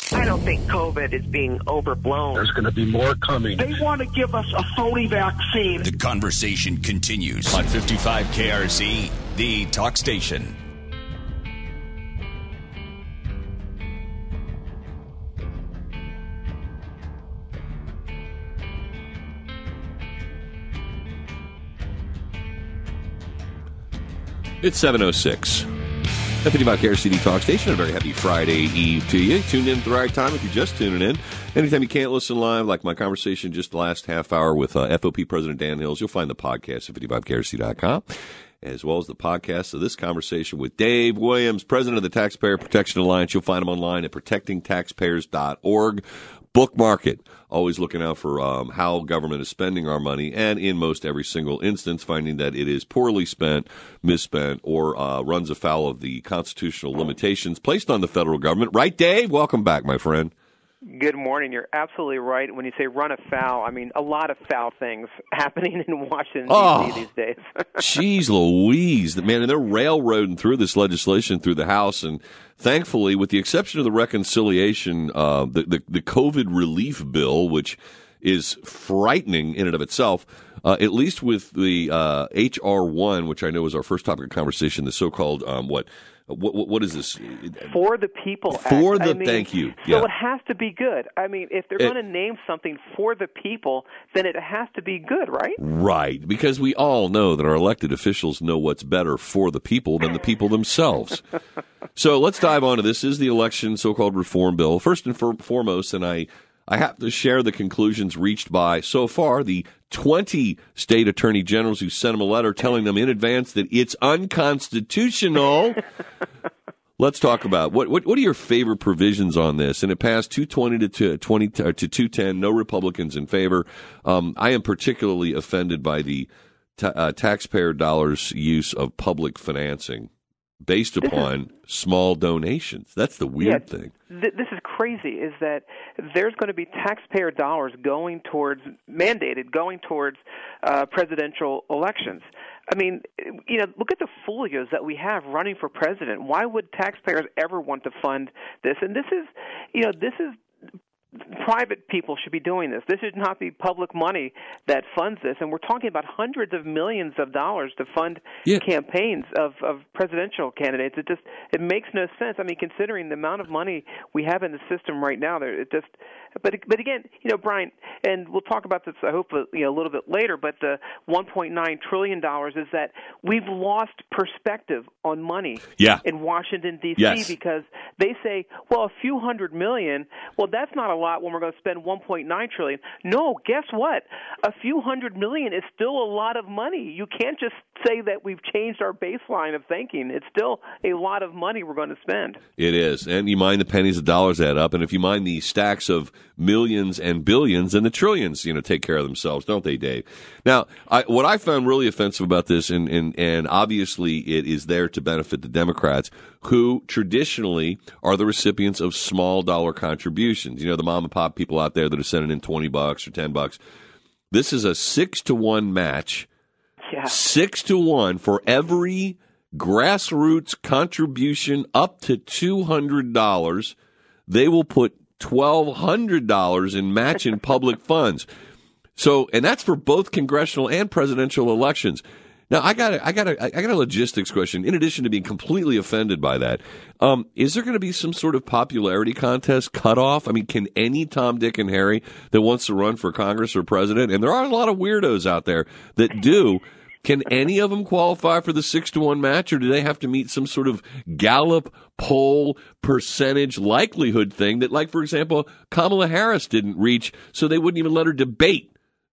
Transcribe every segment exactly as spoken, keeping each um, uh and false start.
I don't think COVID is being overblown. There's going to be more coming. They want to give us a phony vaccine. The conversation continues on fifty-five K R Z, the talk station. It's seven oh six. The fifty-five K R Z Talk Station. A very happy Friday Eve to you. Tuned in at the right time if you're just tuning in. Anytime you can't listen live, like my conversation just the last half hour with uh, F O P President Dan Hills, you'll find the podcast at fifty-five K R Z dot com, as well as the podcast of this conversation with Dave Williams, President of the Taxpayer Protection Alliance. You'll find him online at protecting taxpayers dot org. Bookmark it. Always looking out for um, how government is spending our money, and in most every single instance, finding that it is poorly spent, misspent, or uh, runs afoul of the constitutional limitations placed on the federal government. Right, Dave? Welcome back, my friend. Good morning. You're absolutely right. When you say run afoul, I mean a lot of foul things happening in Washington, oh, D C these days. Jeez Louise. Man, and they're railroading through this legislation through the House, and thankfully, with the exception of the reconciliation, uh, the, the, the COVID relief bill, which is frightening in and of itself, uh, at least with the uh, H R one, which I know is our first topic of conversation, the so-called, um, what, What, what what is this? For the People Act. For the, I mean, thank you. So yeah. it has to be good. I mean, if they're it, going to name something for the people, then it has to be good, right? Right, because we all know that our elected officials know what's better for the people than the people themselves. So let's dive on to this. This is the election so-called reform bill. First and for, foremost, and I, I have to share the conclusions reached by, so far, the twenty state attorney generals who sent them a letter telling them in advance that it's unconstitutional. Let's talk about what, what what are your favorite provisions on this? And it passed two twenty to twenty to two ten. No Republicans in favor. Um, I am particularly offended by the ta- uh, taxpayer dollars use of public financing based upon small donations. That's the weird yeah, thing. Th- this is crazy, is that there's going to be taxpayer dollars going towards, mandated, going towards uh, presidential elections. I mean, you know, look at the folios that we have running for president. Why would taxpayers ever want to fund this? And this is, you know, this is private people should be doing this. This should not be public money that funds this. And we're talking about hundreds of millions of dollars to fund yeah. campaigns of, of presidential candidates. It just it makes no sense. I mean, considering the amount of money we have in the system right now, there it just. But but again, you know, Brian, and we'll talk about this, I hope, you know, a little bit later. But the one point nine trillion dollars is that we've lost perspective on money yeah. in Washington D C yes. because they say, well, a few hundred million. Well, that's not a lot when we're going to spend one point nine trillion dollars. No, guess what? A few hundred million is still a lot of money. You can't just say that we've changed our baseline of thinking. It's still a lot of money we're going to spend. It is. And you mind the pennies, the dollars add up. And if you mind the stacks of millions and billions, and the trillions, you know, take care of themselves, don't they, Dave? Now, I, what I found really offensive about this, and, and, and obviously it is there to benefit the Democrats, who traditionally are the recipients of small dollar contributions. You know, the mom and pop people out there that are sending in twenty bucks or ten bucks. This is a six to one match. Yeah. Six to one for every grassroots contribution up to two hundred dollars. They will put twelve hundred dollars in matching public funds. So, and that's for both congressional and presidential elections. Now, I got a, I got a, I got a logistics question. In addition to being completely offended by that, um, is there going to be some sort of popularity contest cutoff? I mean, can any Tom, Dick, and Harry that wants to run for Congress or president, and there are a lot of weirdos out there that do, can any of them qualify for the six to one match, or do they have to meet some sort of Gallup poll percentage likelihood thing that, like, for example, Kamala Harris didn't reach, so they wouldn't even let her debate?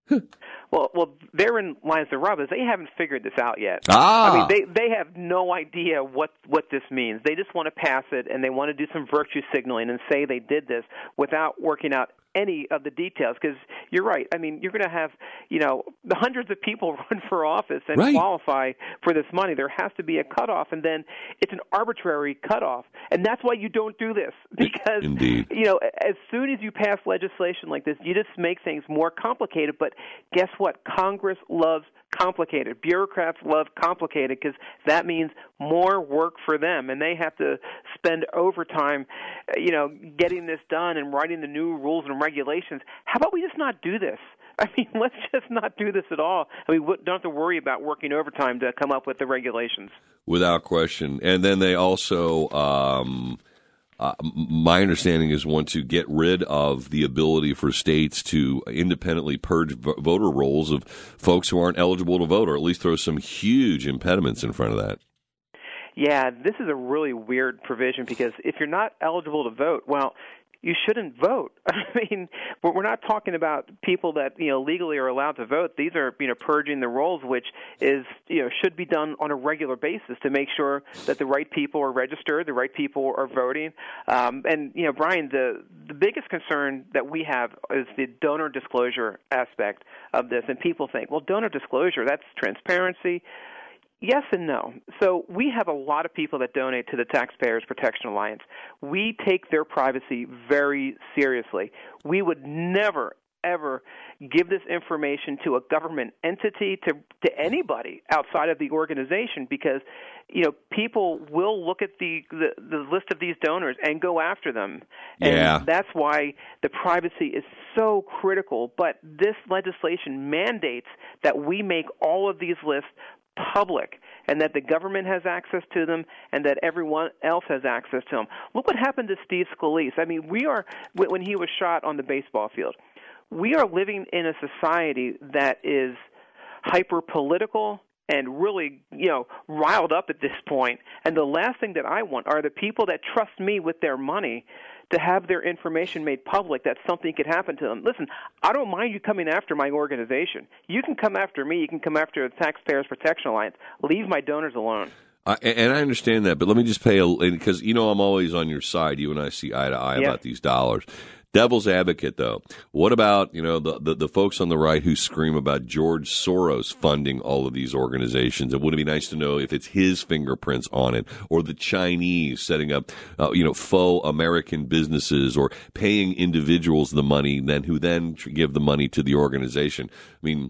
Well, well, therein lies the rub, is they haven't figured this out yet. Ah. I mean, they they have no idea what, what this means. They just want to pass it, and they want to do some virtue signaling and say they did this without working out any of the details, because you're right. I mean, you're going to have, you know, the hundreds of people run for office and right. qualify for this money. There has to be a cutoff, and then it's an arbitrary cutoff. And that's why you don't do this, because, Indeed. you know, as soon as you pass legislation like this, you just make things more complicated. But guess what? Congress loves complicated. Bureaucrats love complicated because that means more work for them, and they have to spend overtime, you know, getting this done and writing the new rules and regulations. How about we just not do this? I mean, let's just not do this at all. I mean, we don't have to worry about working overtime to come up with the regulations. Without question. And then they also, um, uh, my understanding is, want to get rid of the ability for states to independently purge v- voter rolls of folks who aren't eligible to vote, or at least throw some huge impediments in front of that. Yeah, this is a really weird provision because if you're not eligible to vote, well, you shouldn't vote. I mean, we're not talking about people that, you know, legally are allowed to vote. These are, you know, purging the rolls, which is, you know, should be done on a regular basis to make sure that the right people are registered, the right people are voting. Um, and, you know, Brian, the, the biggest concern that we have is the donor disclosure aspect of this. And people think, well, donor disclosure, that's transparency. Yes and no. So we have a lot of people that donate to the Taxpayers Protection Alliance. We take their privacy very seriously. We would never, ever give this information to a government entity, to, to anybody outside of the organization, because, you know, people will look at the, the, the list of these donors and go after them. And yeah. That's why the privacy is so critical. But this legislation mandates that we make all of these lists public, and that the government has access to them, and that everyone else has access to them. Look what happened to Steve Scalise. I mean, we are, when he was shot on the baseball field, we are living in a society that is hyper-political and really, you know, riled up at this point. And the last thing that I want are the people that trust me with their money to have their information made public, that something could happen to them. Listen, I don't mind you coming after my organization. You can come after me. You can come after the Taxpayers Protection Alliance. Leave my donors alone. Uh, and I understand that, but let me just pay a – because, you know, I'm always on your side. You and I see eye to eye yeah. about these dollars. Devil's advocate, though. What about, you know, the, the, the folks on the right who scream about George Soros funding all of these organizations? And wouldn't it be nice to know if it's his fingerprints on it, or the Chinese setting up, uh, you know, faux American businesses, or paying individuals the money, then who then give the money to the organization? I mean,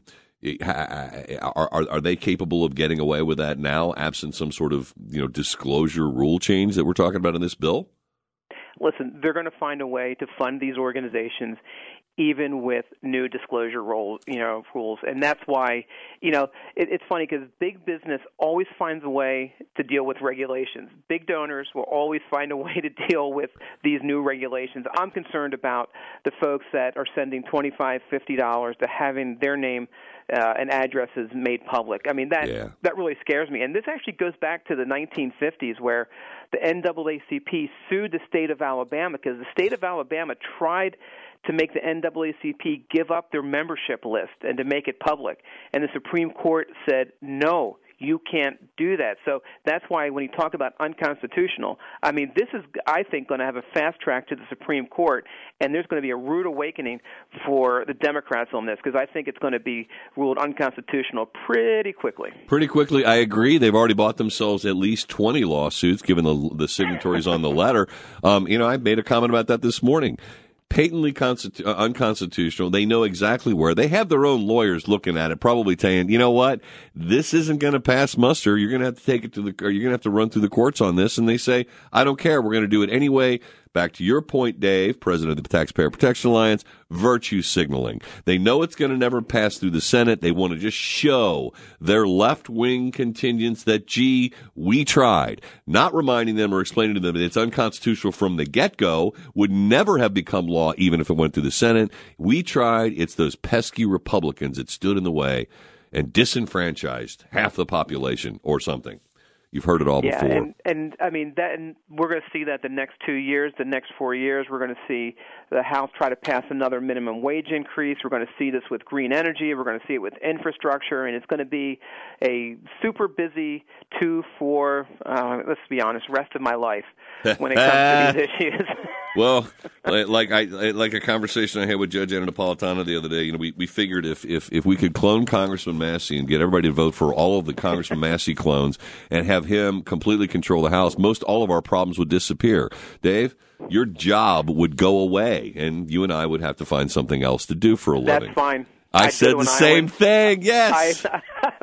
are, are are they capable of getting away with that now, absent some sort of, you know, disclosure rule change that we're talking about in this bill? Listen, they're going to find a way to fund these organizations, even with new disclosure role, you know, rules, and that's why, you know, it, it's funny because big business always finds a way to deal with regulations. Big donors will always find a way to deal with these new regulations. I'm concerned about the folks that are sending twenty-five dollars, fifty dollars to having their name uh, and addresses made public. I mean, that yeah. that really scares me. And this actually goes back to the nineteen fifties, where the N double A C P sued the state of Alabama because the state of Alabama tried to make the N double A C P give up their membership list and to make it public. And the Supreme Court said, no, you can't do that. So that's why when you talk about unconstitutional, I mean, this is, I think, going to have a fast track to the Supreme Court, and there's going to be a rude awakening for the Democrats on this, because I think it's going to be ruled unconstitutional pretty quickly. Pretty quickly, I agree. They've already bought themselves at least twenty lawsuits, given the, the signatories on the letter. Um, you know, I made a comment about that this morning. Patently constitu- uh, unconstitutional. They know exactly where. They have their own lawyers looking at it, probably saying, you know what, this isn't going to pass muster. You're going to have to take it to the, or you're going to have to run through the courts on this. And they say, I don't care. We're going to do it anyway. Back to your point, Dave, president of the Taxpayer Protection Alliance, virtue signaling. They know it's going to never pass through the Senate. They want to just show their left-wing contingents that, gee, we tried. Not reminding them or explaining to them that it's unconstitutional from the get-go, would never have become law even if it went through the Senate. We tried. It's those pesky Republicans that stood in the way and disenfranchised half the population or something. You've heard it all yeah, before. And, and I mean, that, and we're going to see that the next two years, the next four years, we're going to see the House try to pass another minimum wage increase. We're going to see this with green energy. We're going to see it with infrastructure, and it's going to be a super busy two, four, uh, let's be honest, rest of my life when it comes to these issues. Well, like I like a conversation I had with Judge Anna Napolitano the other day. You know, we, we figured if, if if we could clone Congressman Massey and get everybody to vote for all of the Congressman Massey clones and have him completely control the House, most all of our problems would disappear. Dave, your job would go away, and you and I would have to find something else to do for a living. That's fine. I, I said the same thing. Yes. I,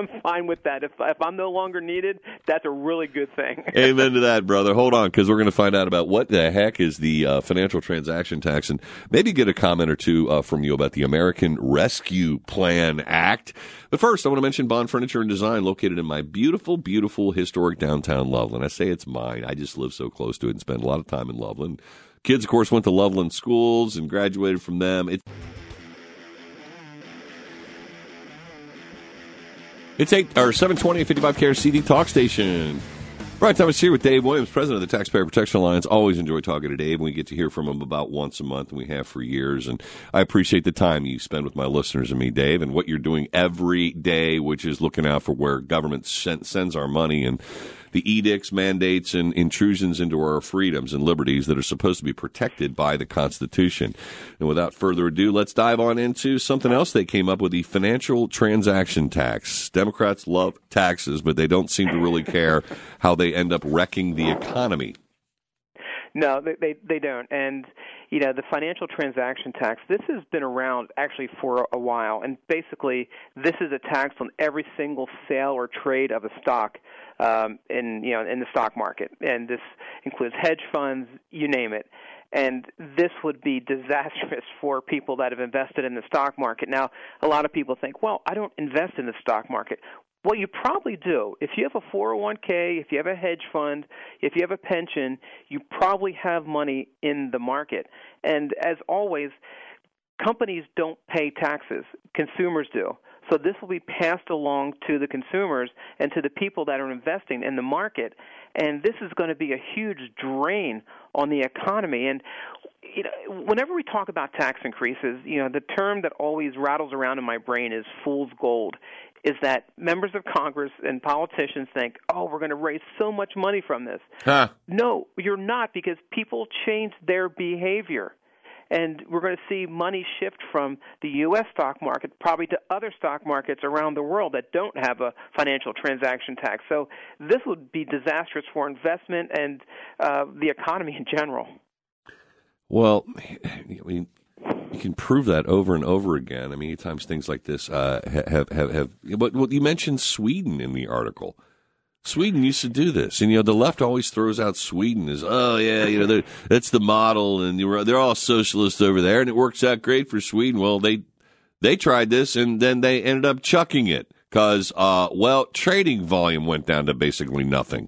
I'm fine with that. If if I'm no longer needed, that's a really good thing. Amen to that, brother. Hold on, because we're going to find out about what the heck is the uh, financial transaction tax, and maybe get a comment or two uh, from you about the American Rescue Plan Act. But first, I want to mention Bond Furniture and Design, located in my beautiful, beautiful historic downtown Loveland. I say it's mine. I just live so close to it and spend a lot of time in Loveland. Kids, of course, went to Loveland schools and graduated from them. It, it's eight or seven twenty, fifty-five K R C D Talk Station. Brian Thomas here with Dave Williams, president of the Taxpayer Protection Alliance. Always enjoy talking to Dave. We get to hear from him about once a month, and we have for years. And I appreciate the time you spend with my listeners and me, Dave, and what you're doing every day, which is looking out for where government send, sends our money and the edicts, mandates, and intrusions into our freedoms and liberties that are supposed to be protected by the Constitution. And without further ado, let's dive on into something else they came up with, the financial transaction tax. Democrats love taxes, but they don't seem to really care how they end up wrecking the economy. No, they, they they don't. And, you know, the financial transaction tax, this has been around actually for a while. And basically, this is a tax on every single sale or trade of a stock um, in, you know, in the stock market. And this includes hedge funds, you name it. And this would be disastrous for people that have invested in the stock market. Now, a lot of people think, well, I don't invest in the stock market. Well, you probably do. If you have a four oh one k, if you have a hedge fund, if you have a pension, you probably have money in the market. And as always, companies don't pay taxes. Consumers do. So this will be passed along to the consumers and to the people that are investing in the market. And this is going to be a huge drain on the economy. And you know, whenever we talk about tax increases, you know, the term that always rattles around in my brain is fool's gold. Is that members of Congress and politicians think, oh, we're going to raise so much money from this. Huh. No, you're not, because people change their behavior. And we're going to see money shift from the U S stock market probably to other stock markets around the world that don't have a financial transaction tax. So this would be disastrous for investment and uh, the economy in general. Well, I mean, you can prove that over and over again. I mean, times things like this uh, have, have, have, but well, you mentioned Sweden in the article. Sweden used to do this, and you know the left always throws out Sweden as, oh yeah, you know that's the model, and they're all socialists over there, and it works out great for Sweden. Well, they they tried this, and then they ended up chucking it because, uh, well, trading volume went down to basically nothing.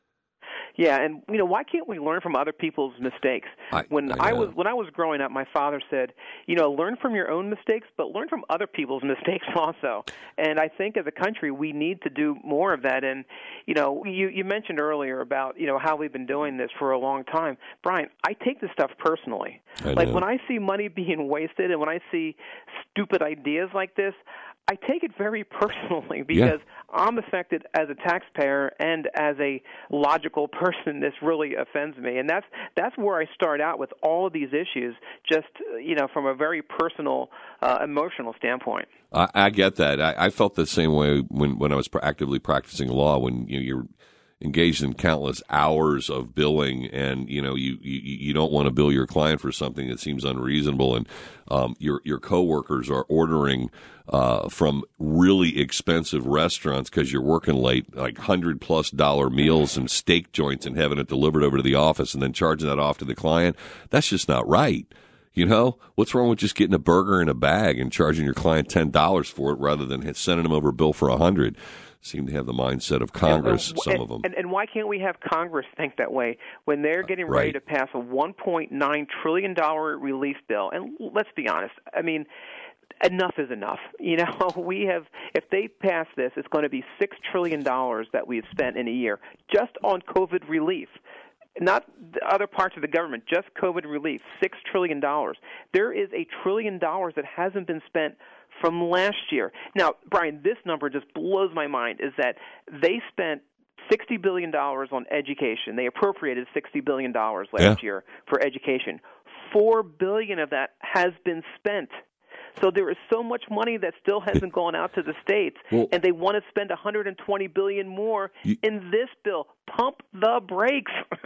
Yeah, and you know, why can't we learn from other people's mistakes? I, when I, I was when I was growing up, my father said, you know, learn from your own mistakes, but learn from other people's mistakes also. And I think as a country, we need to do more of that. And you know, you you mentioned earlier about you know how we've been doing this for a long time, Brian. I take this stuff personally. I like know. when I see money being wasted, and when I see stupid ideas like this, I take it very personally because yeah. I'm affected as a taxpayer and as a logical person. This really offends me, and that's that's where I start out with all of these issues, just you know, from a very personal, uh, emotional standpoint. I, I get that. I, I felt the same way when, when I was actively practicing law. When you know, you're engaged in countless hours of billing, and you know you, you, you don't want to bill your client for something that seems unreasonable, and um, your your coworkers are ordering uh, from really expensive restaurants because you're working late, like hundred plus dollar meals and steak joints, and having it delivered over to the office, and then charging that off to the client. That's just not right. You know, what's wrong with just getting a burger in a bag and charging your client ten dollars for it rather than sending them over a bill for a hundred? Seem to have the mindset of Congress, and, uh, some and, of them. And, and why can't we have Congress think that way when they're getting ready right. to pass a one point nine trillion dollars relief bill? And let's be honest, I mean, enough is enough. You know, we have, if they pass this, it's going to be six trillion dollars that we've spent in a year just on COVID relief. Not the other parts of the government, just COVID relief, six trillion dollars. There is a trillion dollars that hasn't been spent from last year. Now, Brian, this number just blows my mind, is that they spent sixty billion dollars on education. They appropriated sixty billion dollars last yeah. year for education. four billion dollars of that has been spent. So there is so much money that still hasn't gone out to the states, well, and they want to spend one hundred twenty billion dollars more you, in this bill. Pump the brakes.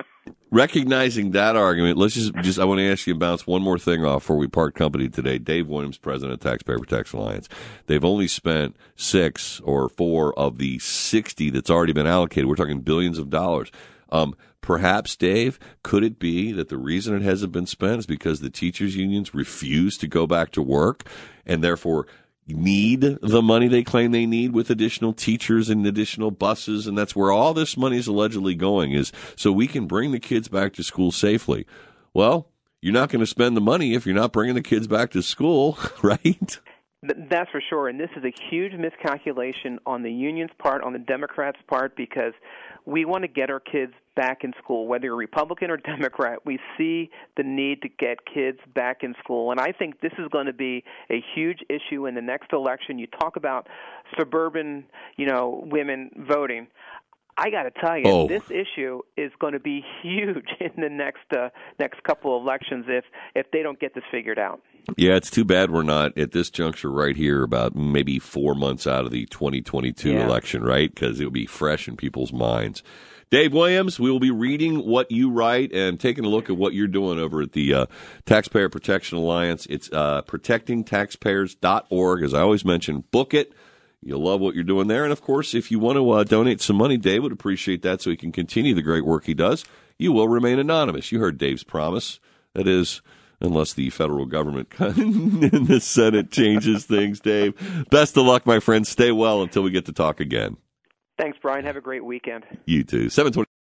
recognizing that argument, let's just, just I want to ask you to bounce one more thing off before we part company today. Dave Williams, president of Taxpayer Protection Alliance. They've only spent six or four of the sixty that's already been allocated. We're talking billions of dollars. Um, perhaps, Dave, could it be that the reason it hasn't been spent is because the teachers' unions refuse to go back to work and therefore need the money they claim they need with additional teachers and additional buses, and that's where all this money is allegedly going, is so we can bring the kids back to school safely. Well, you're not going to spend the money if you're not bringing the kids back to school, right? That's for sure, and this is a huge miscalculation on the union's part, on the Democrats' part, because we want to get our kids back in school. Whether you're Republican or Democrat, we see the need to get kids back in school, and I think this is going to be a huge issue in the next election. You talk about suburban, you know, women voting. I got to tell you, oh. this issue is going to be huge in the next uh, next couple of elections if if they don't get this figured out. Yeah, it's too bad we're not at this juncture right here about maybe four months out of the twenty twenty-two yeah. election, right? Because it'll be fresh in people's minds. Dave Williams, we will be reading what you write and taking a look at what you're doing over at the uh, Taxpayer Protection Alliance. It's uh, protecting taxpayers dot org. As I always mention, book it. You'll love what you're doing there. And, of course, if you want to uh, donate some money, Dave would appreciate that so he can continue the great work he does. You will remain anonymous. You heard Dave's promise. That is, unless the federal government in the Senate changes things, Dave. Best of luck, my friend. Stay well until we get to talk again. Thanks, Brian. Have a great weekend. You too. seven twenty